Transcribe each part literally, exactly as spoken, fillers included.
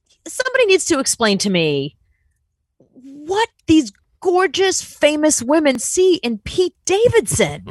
somebody needs to explain to me what these gorgeous, famous women see in Pete Davidson.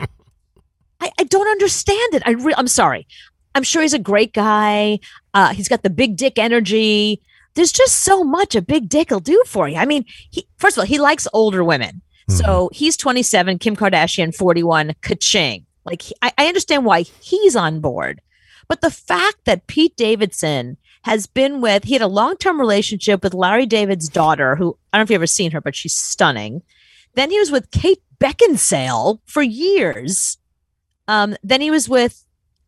I, I don't understand it. I re- I'm sorry. I'm sure he's a great guy. Uh, he's got the big dick energy. There's just so much a big dick will do for you. I mean, he, first of all, he likes older women. Mhm. So he's twenty-seven, Kim Kardashian, forty-one, ka-ching. Like, he, I, I understand why he's on board. But the fact that Pete Davidson has been with, he had a long-term relationship with Larry David's daughter, who, I don't know if you've ever seen her, but she's stunning. Then he was with Kate Beckinsale for years. Um, then he was with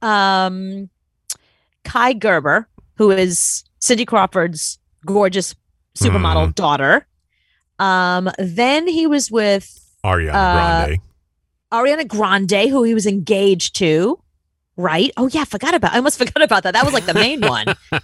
um, Kai Gerber, who is Cindy Crawford's gorgeous supermodel Mhm. daughter. Um, then he was with Ariana uh, Grande. Ariana Grande, who he was engaged to, right? Oh yeah, forgot about. I almost forgot about that. That was like the main one.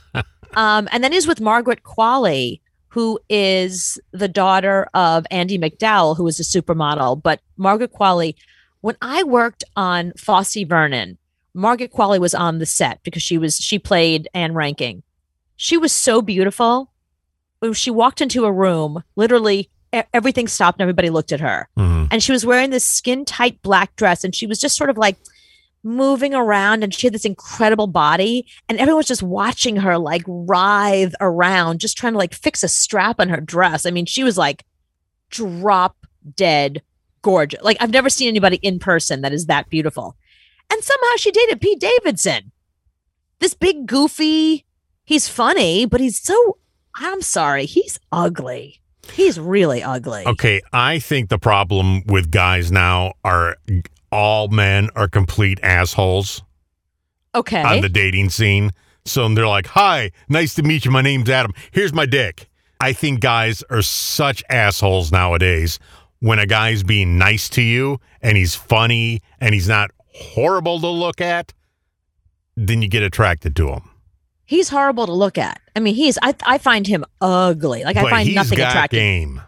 Um, and then he's with Margaret Qualley, who is the daughter of Andy McDowell, who is a supermodel. But Margaret Qualley, when I worked on Fosse Vernon, Margaret Qualley was on the set because she was she played Anne Ranking. She was so beautiful. When she walked into a room, literally e- everything stopped and everybody looked at her. Mhm. And she was wearing this skin tight black dress, and she was just sort of like moving around, and she had this incredible body, and everyone was just watching her like writhe around, just trying to like fix a strap on her dress. I mean, she was like drop dead gorgeous. Like, I've never seen anybody in person that is that beautiful. And somehow she dated Pete Davidson. This big goofy, he's funny, but he's so, I'm sorry, he's ugly. He's really ugly. Okay, I think the problem with guys now are all men are complete assholes Okay. on the dating scene. So they're like, hi, nice to meet you. My name's Adam. Here's my dick. I think guys are such assholes nowadays. When a guy's being nice to you and he's funny and he's not horrible to look at, then you get attracted to him. He's horrible to look at. I mean, he's, I, I find him ugly. Like, I But find he's nothing got attractive. game.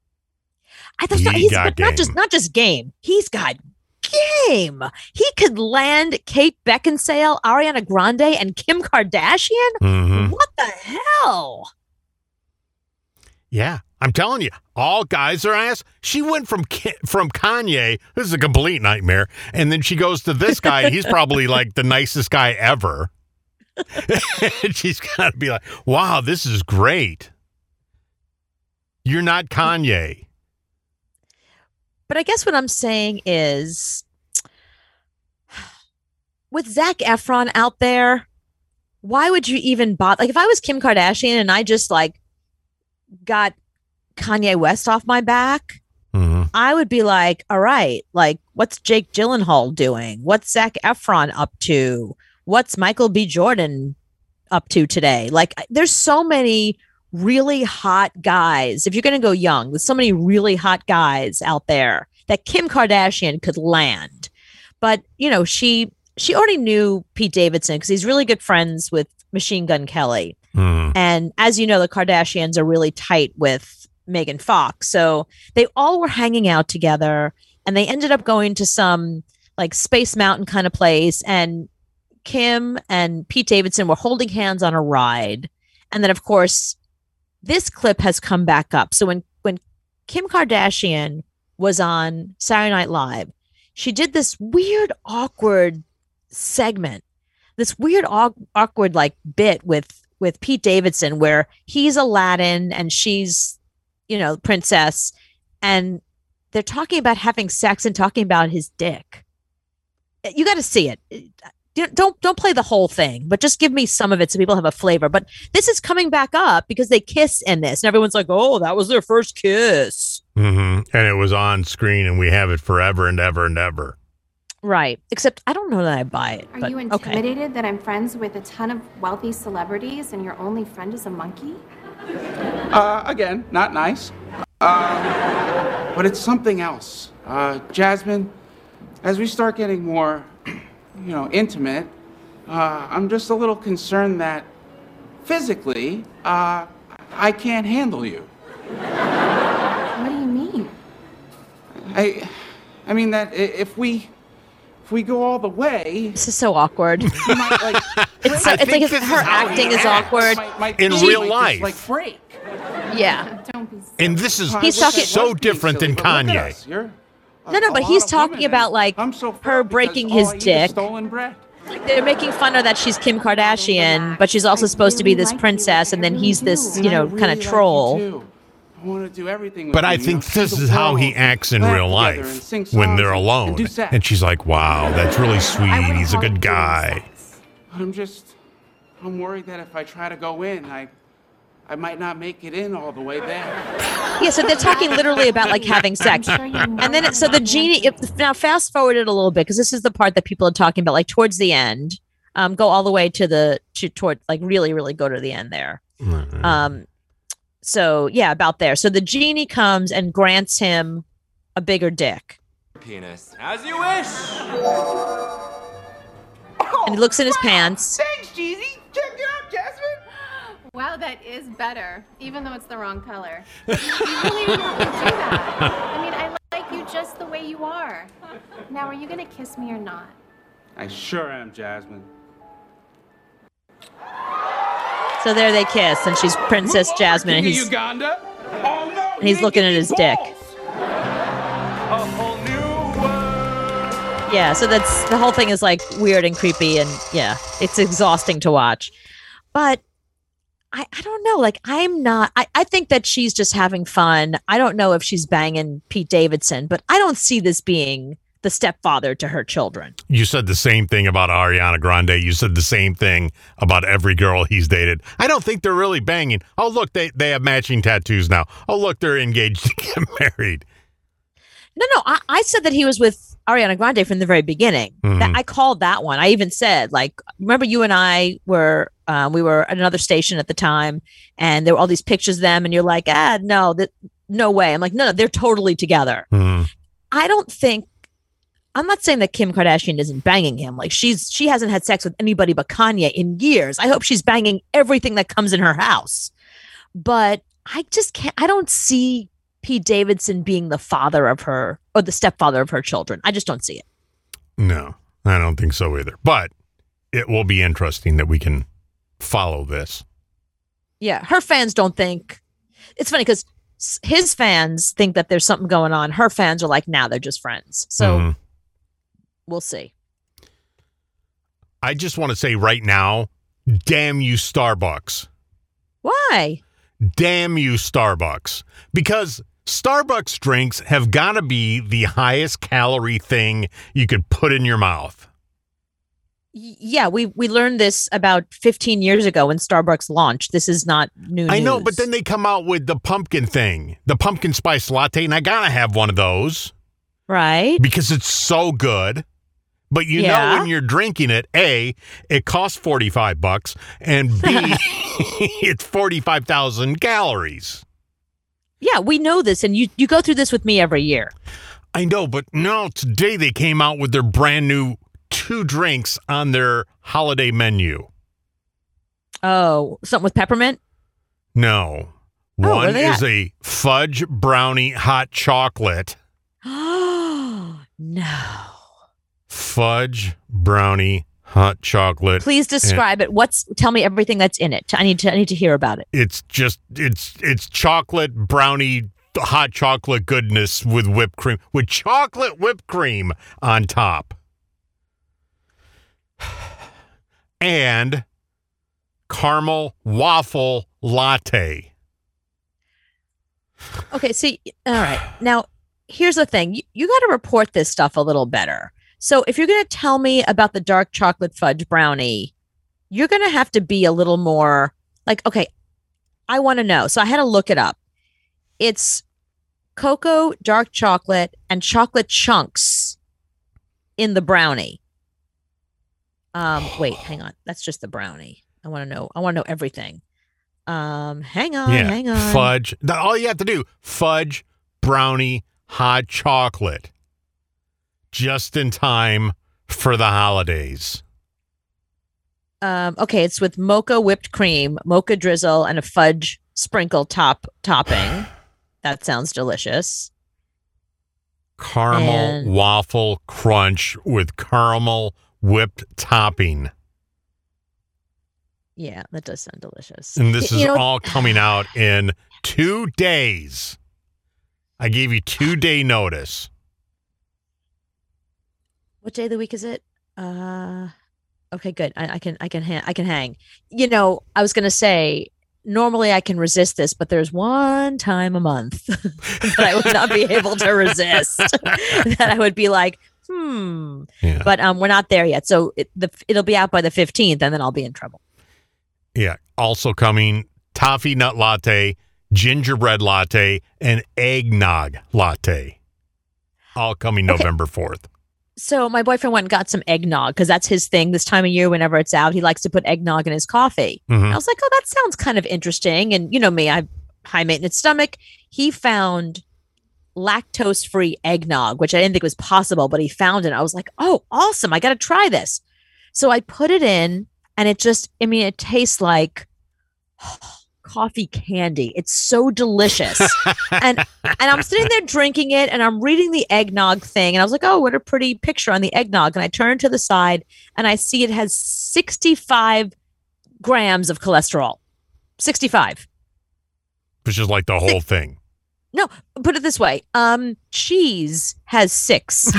I thought He he's got but not just game. not just game. He's got game. He could land Kate Beckinsale, Ariana Grande, and Kim Kardashian. Mhm. What the hell? Yeah, I'm telling you, all guys are ass. She went from Ki- from Kanye, this is a complete nightmare, and then she goes to this guy. He's probably like the nicest guy ever. And she's got to be like, wow, this is great. You're not Kanye. But I guess what I'm saying is, with Zac Efron out there, why would you even bother? Like, if I was Kim Kardashian and I just like got Kanye West off my back, Mhm. I would be like, all right, like, what's Jake Gyllenhaal doing? What's Zac Efron up to? What's Michael B. Jordan up to today? Like, there's so many really hot guys. If you're going to go young, there's so many really hot guys out there that Kim Kardashian could land. But, you know, she she already knew Pete Davidson because he's really good friends with Machine Gun Kelly. Mhm. And as you know, the Kardashians are really tight with Megan Fox. So they all were hanging out together, and they ended up going to some like Space Mountain kind of place. And Kim and Pete Davidson were holding hands on a ride. And then, of course, this clip has come back up. So when, when Kim Kardashian was on Saturday Night Live, she did this weird, awkward segment, this weird, aw- awkward like bit with with Pete Davidson, where he's Aladdin and she's, you know, princess, and they're talking about having sex and talking about his dick. You got to see it. Don't don't play the whole thing, but just give me some of it so people have a flavor. But this is coming back up because they kiss in this, and everyone's like, "Oh, that was their first kiss." Mhm. And it was on screen, and we have it forever and ever and ever. Right. Except I don't know that I buy it. Are but, you okay. intimidated that I'm friends with a ton of wealthy celebrities and your only friend is a monkey? Uh, again, not nice. Um, but it's something else. Uh, Jasmine, as we start getting more, you know, intimate, uh, I'm just a little concerned that physically, uh, I can't handle you. What do you mean? I, I mean that i- if we, if we go all the way, This is so awkward. you might like. It's, so, I it's think like this her is how he acting is acts. awkward. My, my In thing real might life. just, like break. Yeah. Don't be silly. And this is I He's wish I talking- was so being different silly, than but look at Kanye. us. You're a- No, no, a but lot he's of talking women, about, and like, I'm so her proud because breaking all his I eat is dick. stolen bread. They're making fun of that she's Kim Kardashian, but she's also I supposed to be really this like you, princess, like, and I then really he's do. this, And you I know, really kind of like you, troll. too. I want to do everything with But I you, you think know, see this the is how he world, acts in laugh real together life and sing when songs they're and- alone. And do sex. And she's like, wow, that's really I sweet. wouldn't He's a call it good doing guy. sex. I'm just, I'm worried that if I try to go in, I, I might not make it in all the way there. Yeah, so they're talking literally about like having sex. I'm sure you know And then, it, so the that genie, answer. if, now fast forward it a little bit, because this is the part that people are talking about, like towards the end, um, go all the way to the, to toward, like really, really go to the end there. Um, so yeah, about there. So the genie comes and grants him a bigger dick. Penis. As you wish. And he looks in his pants. Thanks, Jeezy. Check it out, Jasmine. Wow, that is better, even though it's the wrong color. You really didn't have to do that. I mean, I like you just the way you are. Now, are you gonna kiss me or not? I sure am, Jasmine. So there they kiss, and she's Princess Jasmine, and King of he's Uganda. Oh no! and he's looking at his dick. A whole new world. Yeah, so that's the whole thing is like weird and creepy, and yeah, it's exhausting to watch. But I, I don't know. Like, I'm not, I, I think that she's just having fun. I don't know if she's banging Pete Davidson, but I don't see this being the stepfather to her children. You said the same thing about Ariana Grande. You said the same thing about every girl he's dated. I don't think they're really banging. Oh, look, they, they have matching tattoos now. Oh, look, they're engaged to get married. No, no, I, I said that he was with Ariana Grande from the very beginning. Mhm. That I called that one. I even said, like, remember you and I were, uh, we were at another station at the time, and there were all these pictures of them, and you're like, ah, no, that, no way. I'm like, no, no, they're totally together. Mhm. I don't think. I'm not saying that Kim Kardashian isn't banging him. Like she's she hasn't had sex with anybody but Kanye in years. I hope she's banging everything that comes in her house. But I just can't. I don't see Pete Davidson being the father of her or the stepfather of her children. I just don't see it. No, I don't think so either. But it will be interesting that we can follow this. Yeah, her fans don't think. It's funny because his fans think that there's something going on. Her fans are like, nah, they're just friends. So Mhm. we'll see. I just want to say right now, damn you, Starbucks. Why? Damn you, Starbucks. Because Starbucks drinks have got to be the highest calorie thing you could put in your mouth. Y- Yeah, we we learned this about fifteen years ago when Starbucks launched. This is not new news. I know, but then they come out with the pumpkin thing, the pumpkin spice latte, and I got to have one of those right? because it's so good. But you Yeah. know when you're drinking it, A, it costs forty-five bucks, and B, it's forty-five thousand calories. Yeah, we know this, and you you go through this with me every year. I know, but no, today they came out with their brand new two drinks on their holiday menu. Oh, something with peppermint? No. Oh, what One are they is at? a fudge brownie hot chocolate. Oh no! Fudge brownie hot chocolate. Please describe it. What's? Tell me everything that's in it. I need to. I need to hear about it. It's just it's it's chocolate brownie hot chocolate goodness with whipped cream with chocolate whipped cream on top. And caramel waffle latte. Okay. See. All right. Now, here's the thing. You, you got to report this stuff a little better. So, if you're going to tell me about the dark chocolate fudge brownie, you're going to have to be a little more like, okay, I want to know. So, I had to look it up. It's cocoa, dark chocolate, and chocolate chunks in the brownie. Um, wait, hang on. That's just the brownie. I want to know. I want to know everything. Um, hang on, Yeah. hang on. Fudge. Now, all you have to do, fudge brownie hot chocolate. Just in time for the holidays. Um, okay, it's with mocha whipped cream, mocha drizzle, and a fudge sprinkle top topping. That sounds delicious. caramel And- waffle crunch with caramel whipped topping. Yeah, that does sound delicious. And this Y- is you know, all coming out in two days. I gave you two day notice. what day of the week is it? Uh, okay, good. I, I can, I can, ha- I can hang. You know, I was gonna say normally I can resist this, but there's one time a month that I would not be able to resist. That I would be like, hmm. Yeah. But um, we're not there yet, so it, the it'll be out by the fifteenth, and then I'll be in trouble. Yeah. Also coming toffee nut latte, gingerbread latte, and eggnog latte. All coming Okay. November fourth. So my boyfriend went and got some eggnog because that's his thing this time of year. Whenever it's out, he likes to put eggnog in his coffee. Mhm. I was like, oh, that sounds kind of interesting. And you know me, I have high maintenance stomach. He found lactose free eggnog, which I didn't think was possible, but he found it. I was like, oh, awesome. I got to try this. So I put it in and it just, I mean, it tastes like coffee candy. It's so delicious. and and I'm sitting there drinking it and I'm reading the eggnog thing. And I was like, oh, what a pretty picture on the eggnog. And I turn to the side and I see it has sixty-five grams of cholesterol. sixty-five. Which is like the whole thing. No, put it this way. Um, cheese has six.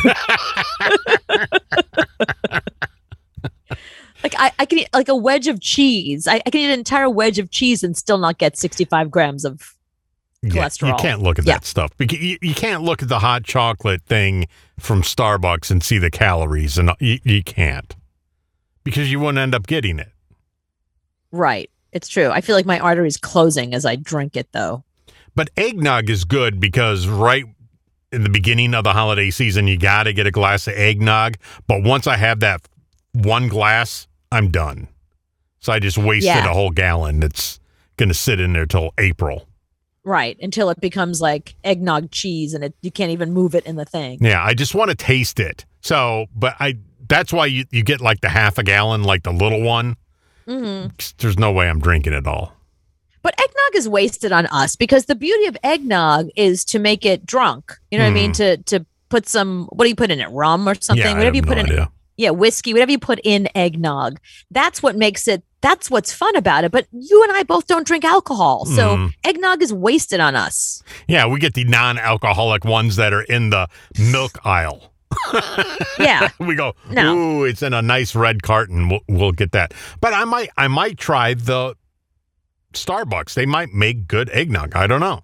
Like I, I can eat like a wedge of cheese. I, I can eat an entire wedge of cheese and still not get sixty-five grams of Yeah, cholesterol. you can't look at Yeah. that stuff. Because you, you can't look at the hot chocolate thing from Starbucks and see the calories. And you, you can't. Because you wouldn't end up getting it. Right. It's true. I feel like my artery's closing as I drink it though. But eggnog is good because right in the beginning of the holiday season, you got to get a glass of eggnog. But once I have that one glass, I'm done. So I just wasted Yeah. a whole gallon that's going to sit in there till April. Right. Until it becomes like eggnog cheese and it you can't even move it in the thing. Yeah, I just want to taste it. So, but I that's why you, you get like the half a gallon, like the little one. hmm There's no way I'm drinking it all. But eggnog is wasted on us because the beauty of eggnog is to make it drunk. You know what I mean? To to put some, what do you put in it? Rum or something? Hmm. Yeah, I whatever have you put no in it. idea. Yeah, whiskey, whatever you put in eggnog. That's what makes it, that's what's fun about it. But you and I both don't drink alcohol. So Mhm. eggnog is wasted on us. Yeah, we get the non-alcoholic ones that are in the milk aisle. Yeah. We go, No. ooh, it's in a nice red carton. We'll, we'll get that. But I might, I might try the Starbucks. They might make good eggnog. I don't know.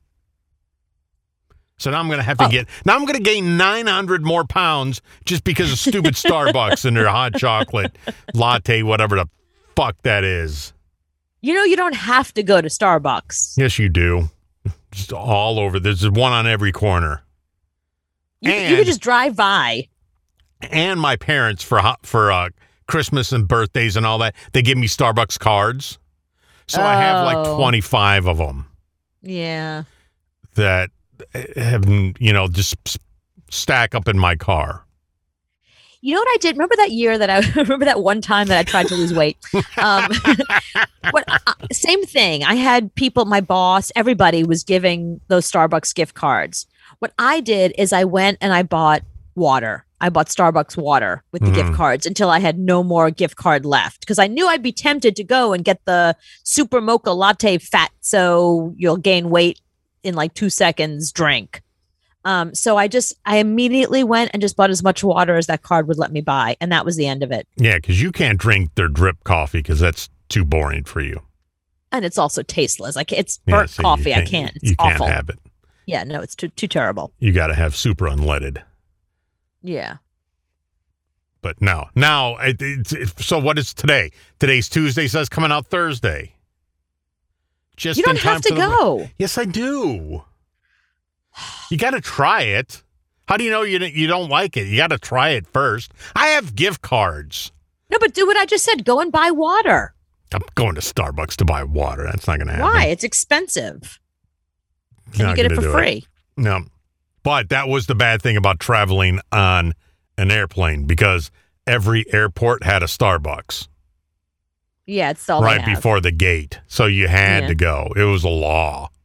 So now I'm going to have to Oh. get, now I'm going to gain nine hundred more pounds just because of stupid Starbucks and their hot chocolate latte, whatever the fuck that is. You know, you don't have to go to Starbucks. Yes, you do. Just all over. There's one on every corner. You, you And- could just drive by. And my parents for ho- for uh, Christmas and birthdays and all that, they give me Starbucks cards. So I have like Oh. twenty-five of them Yeah. that have, you know, just s- stack up in my car. You know what I did? Remember that year that I remember that one time that I tried to lose weight. Um, what, uh, same thing. I had people, my boss, everybody was giving those Starbucks gift cards. What I did is I went and I bought water. I bought Starbucks water with the gift Mhm. cards until I had no more gift card left because I knew I'd be tempted to go and get the super mocha latte fat so you'll gain weight in like two seconds drink. Um, so I just, I immediately went and just bought as much water as that card would let me buy. And that was the end of it. Yeah, because you can't drink their drip coffee because that's too boring for you. And it's also tasteless. Like it's Yeah, burnt so you coffee. I can't. It's you can't awful. have it. Yeah, no, it's too, too terrible. You got to have super unleaded. Yeah. But no, now, it, it's it, so what is today? Today's Tuesday, says coming out Thursday. Just You don't in time have to for the- go. Yes, I do. You got to try it. How do you know you you don't like it? You got to try it first. I have gift cards. No, but do what I just said. Go and buy water. I'm going to Starbucks to buy water. That's not going to happen. Why? It's expensive. And Not you get it gonna for do free. No. But that was the bad thing about traveling on an airplane because every airport had a Starbucks Yeah, it's all they right have. before the gate. So you had Yeah. to go. It was a law.